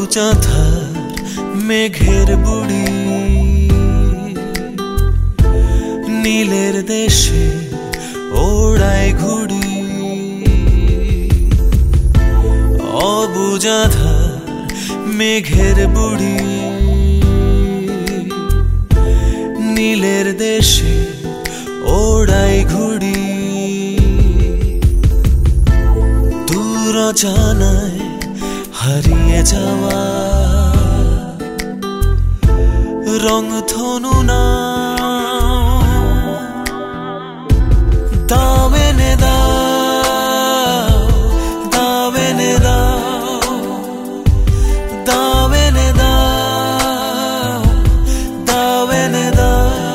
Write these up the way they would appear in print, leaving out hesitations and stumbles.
অবুঝাধার মেঘের বুড়ি নীলের দেশে ওড়ায় ঘুড়ি অবুঝাধার মেঘের বুড়ি নীলের দেশে ওড়ায় ঘুড়ি দূর জানায় হারিয়ে যাওয়া রংধনু না দাও এনে দাও, দাও এনে দাও, দাও এনে দাও, দাও এনে দাও।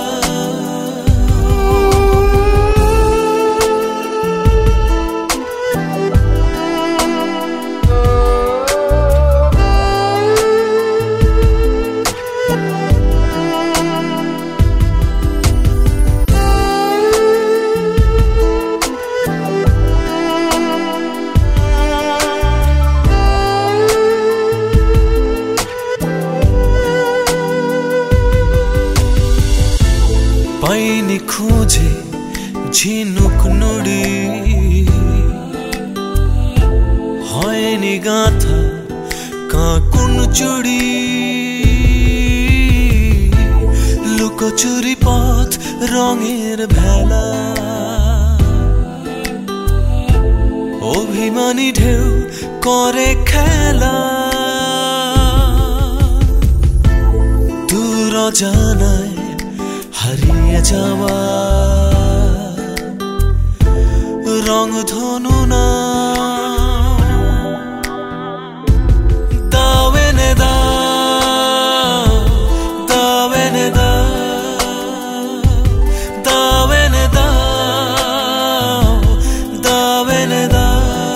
পাইনি খুঁজে ঝিনুক নুড়ি হয়নি গাঁথা কাকুন চুড়ি লুকোচুরি পথ রঙের ভেলা অভিমানী ঢেউ করে খেলা দূর জানায় হারিয়ে যাওয়া রংধনু না দাও এনে দাও, দাও এনে দাও, দাও এনে দাও, দাও এনে দাও।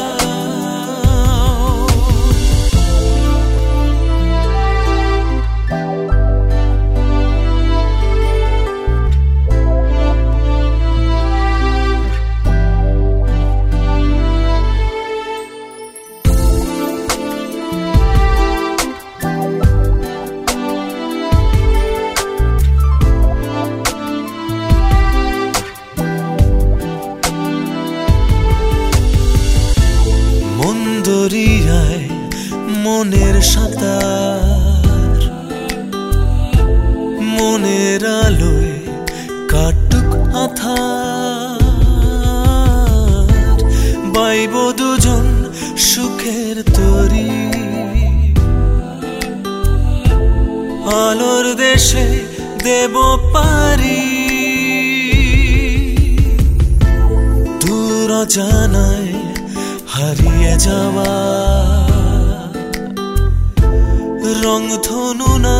দরিয়ায় মনের সাঁতার মনের আলোয় কাটুক আধার বাইব দুজন সুখের তরি আলোর দেশে দেব পারি দূর জানায় হারিয়ে যাওয়া রংধনু না